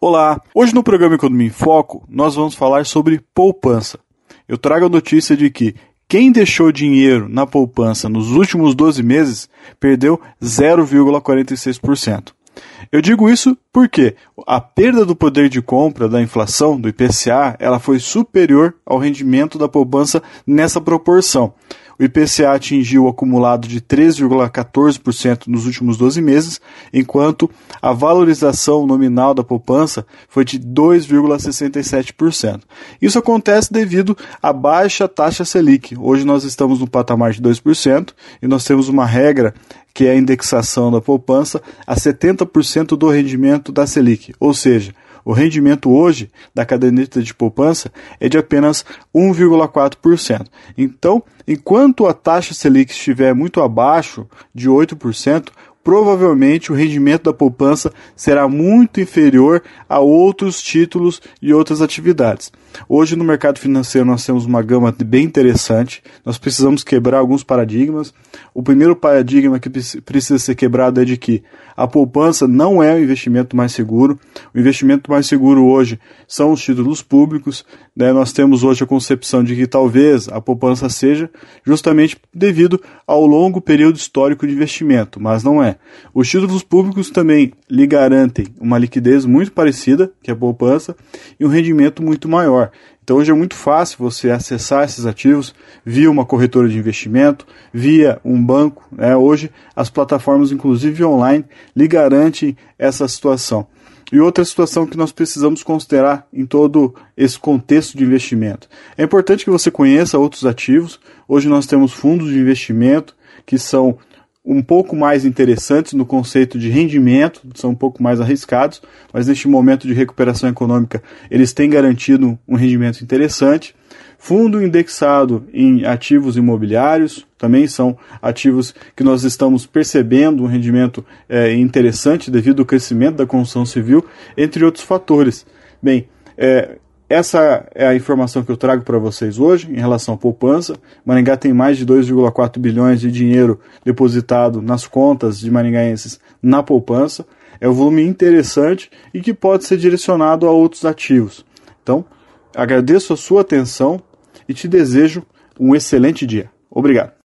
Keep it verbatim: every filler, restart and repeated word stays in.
Olá, hoje no programa Economia em Foco nós vamos falar sobre poupança. Eu trago a notícia de que quem deixou dinheiro na poupança nos últimos doze meses perdeu zero vírgula quarenta e seis por cento. Eu digo isso porque a perda do poder de compra da inflação, do I P C A, ela foi superior ao rendimento da poupança nessa proporção. O I P C A atingiu o acumulado de três vírgula quatorze por cento nos últimos doze meses, enquanto a valorização nominal da poupança foi de dois vírgula sessenta e sete por cento. Isso acontece devido à baixa taxa Selic. Hoje nós estamos no patamar de dois por cento e nós temos uma regra que é a indexação da poupança a setenta por cento do rendimento da Selic, ou seja, o rendimento hoje da caderneta de poupança é de apenas um vírgula quatro por cento. Então, enquanto a taxa Selic estiver muito abaixo de oito por cento, provavelmente o rendimento da poupança será muito inferior a outros títulos e outras atividades. Hoje no mercado financeiro nós temos uma gama bem interessante, nós precisamos quebrar alguns paradigmas. O primeiro paradigma que precisa ser quebrado é de que a poupança não é o investimento mais seguro. O investimento mais seguro hoje são os títulos públicos, né? Nós temos hoje a concepção de que talvez a poupança seja justamente devido ao longo período histórico de investimento, mas não é. Os títulos públicos também lhe garantem uma liquidez muito parecida que a poupança e um rendimento muito maior. Então hoje é muito fácil você acessar esses ativos via uma corretora de investimento, via um banco, né? Hoje as plataformas, inclusive online, lhe garantem essa situação. E outra situação que nós precisamos considerar em todo esse contexto de investimento. É importante que você conheça outros ativos. Hoje nós temos fundos de investimento que são um pouco mais interessantes no conceito de rendimento, são um pouco mais arriscados, mas neste momento de recuperação econômica eles têm garantido um rendimento interessante. Fundo indexado em ativos imobiliários, também são ativos que nós estamos percebendo um rendimento é, interessante devido ao crescimento da construção civil, entre outros fatores. Bem, é, essa é a informação que eu trago para vocês hoje em relação à poupança. Maringá tem mais de dois vírgula quatro bilhões de dinheiro depositado nas contas de maringaenses na poupança. É um volume interessante e que pode ser direcionado a outros ativos. Então, agradeço a sua atenção e te desejo um excelente dia. Obrigado.